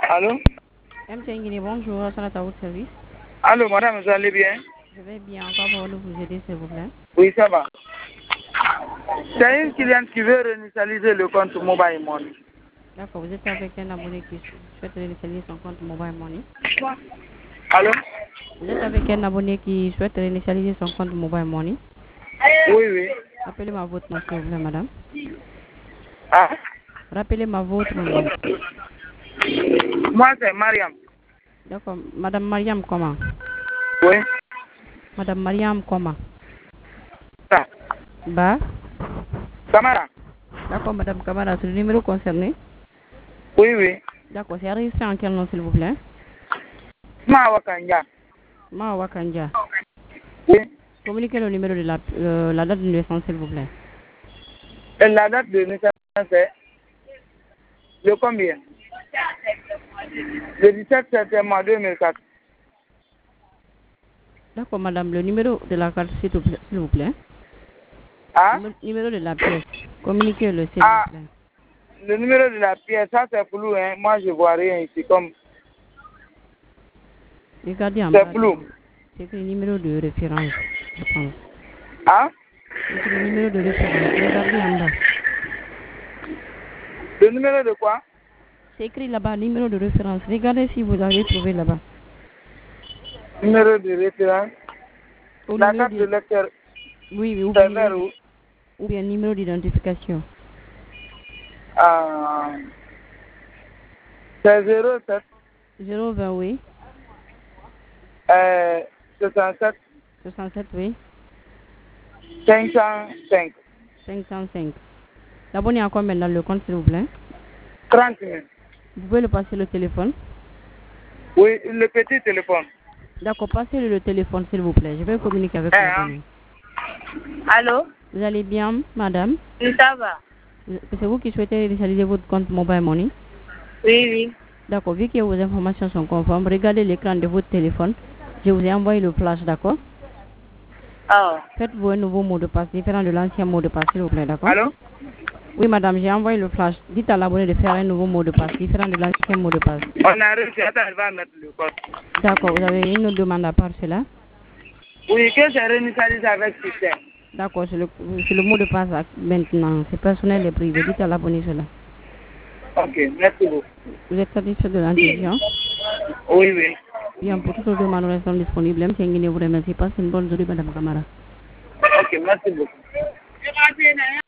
Allô? MTN Guinée, bonjour, à votre service. Allô, madame, vous allez bien? Je vais bien, encore pour vous aider, s'il vous plaît. Oui, ça va. C'est une cliente qui veut réinitialiser le compte Mobile Money. D'accord, vous êtes avec un abonné qui souhaite réinitialiser son compte Mobile Money. Allô? Vous êtes avec un abonné qui souhaite réinitialiser son compte Mobile Money. Oui, oui. Rappelez-moi votre nom, s'il vous plaît, madame. Ah? Rappelez-moi votre nom. Moi, c'est Mariam. D'accord, madame Mariam, comment? Oui. Madame Mariam, comment? Ça. Bah? Camara? D'accord, madame Kamara, c'est le numéro concerné. Oui, oui. D'accord, c'est enregistré en quel nom, s'il vous plaît? Mawa Kanja. Mawa Kanja. Oui. Communiquez le numéro de la date de naissance, s'il vous plaît. Et la date de naissance, c'est le combien? Le 17 septembre 2004. D'accord, madame, le numéro de la carte, s'il vous plaît. Ah? Numéro de la pièce. Communiquez-le, s'il Ah, vous plaît. le numéro de la pièce, ça c'est flou, hein. Moi, je vois rien ici, comme Regardez en c'est bas. flou. C'est le numéro de référence, je pense. Ah? C'est le numéro de référence. Regardez en bas. Le numéro de quoi? C'est écrit là-bas, numéro de référence. Regardez si vous avez trouvé là-bas. Numéro de référence. Au La numéro carte de de... lecteur, Oui, oui, c'est vers où? ou bien numéro d'identification. Ah, c'est 07 020, oui. 67 67, oui. 505 505. L'abonné à combien dans le compte, s'il vous plaît? 30 000. Vous pouvez le passer le téléphone? Oui, le petit téléphone. D'accord, passez-le le téléphone, s'il vous plaît. Je vais communiquer avec l'abonné. Allô? Vous allez bien, madame? Oui, ça va. C'est vous qui souhaitez réaliser votre compte Mobile Money? Oui, oui. D'accord, vu que vos informations sont conformes, regardez l'écran de votre téléphone. Je vous ai envoyé le flash, d'accord? Oh. Faites-vous un nouveau mot de passe différent de l'ancien mot de passe, s'il vous plaît, d'accord? Allô? Oui, madame, j'ai envoyé le flash. Dites à l'abonné de faire un nouveau mot de passe différent de l'ancien mot de passe. On a réussi. Attends, elle va mettre le code. D'accord, vous avez une demande à part cela? Oui, que c'est réinitialisé avec système. D'accord, c'est le mot de passe maintenant. C'est personnel et privé. Dites à l'abonné cela. Ok, merci beaucoup. Vous êtes satisfait de l'entretien? Oui, oui. Bien, pour toutes les demandes, nous restons disponibles. M. Nguine vous remercie. Passez une bonne journée, madame Kamara. Ok, merci beaucoup.